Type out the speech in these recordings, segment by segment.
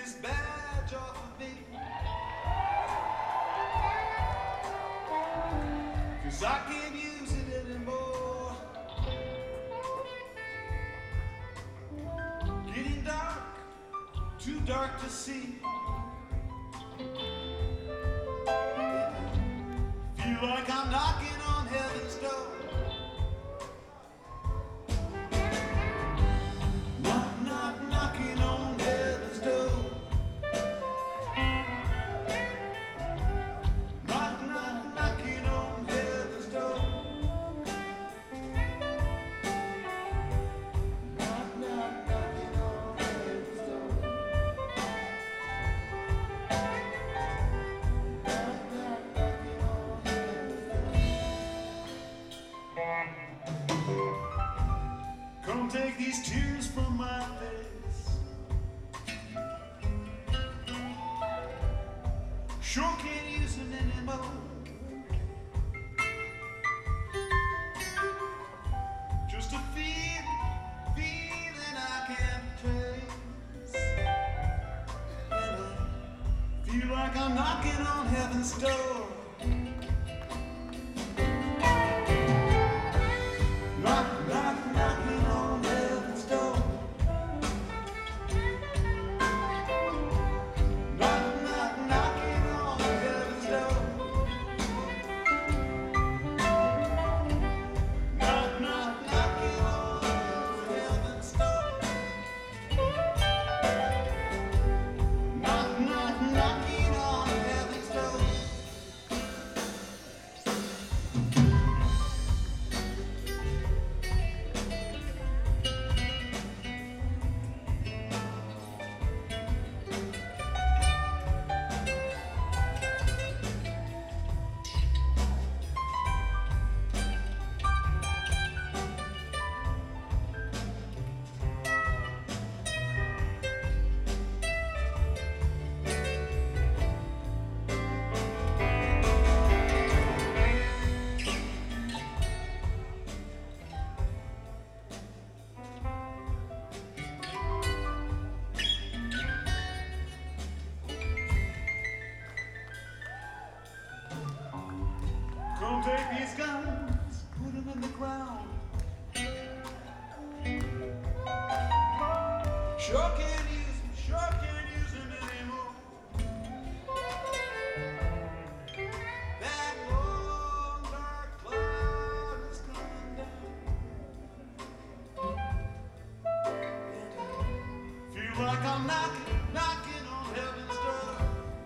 this badge off of me, 'cause I can't use it anymore. Getting dark, too dark to see. Feel like I'm knocking on heaven's door. Knock, knock, knocking on heaven's door. Knock, knock, knocking on heaven's door. Knock, knock, knocking on heaven's door. Knock, knock, knocking on heaven's door. Come take these tears from my face. Sure can't use them anymore. Just a feeling I can't trace. And I feel like I'm knocking on heaven's door. Knock, knock, knocking on heaven's door. Knock, knock, knocking on heaven's door. Knock, knock, knocking on heaven's door. Knock, knock, knocking on heaven's door. Come take these guns, put them in the ground. Sure can't use them anymore. That long dark cloud is coming down. Feel like I'm knocking on heaven's door.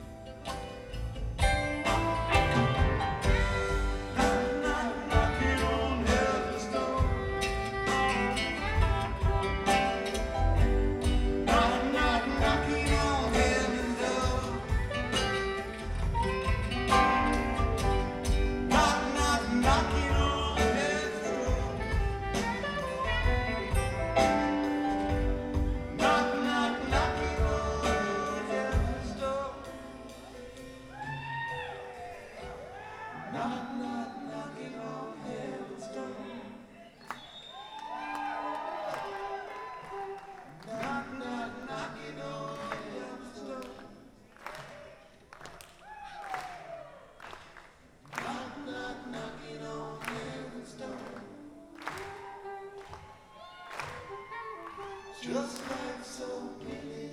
Knock, knock, knocking on heaven's door. Knock, knock, knocking on heaven's door. Knock, knock, knocking on heaven's door. Just like so many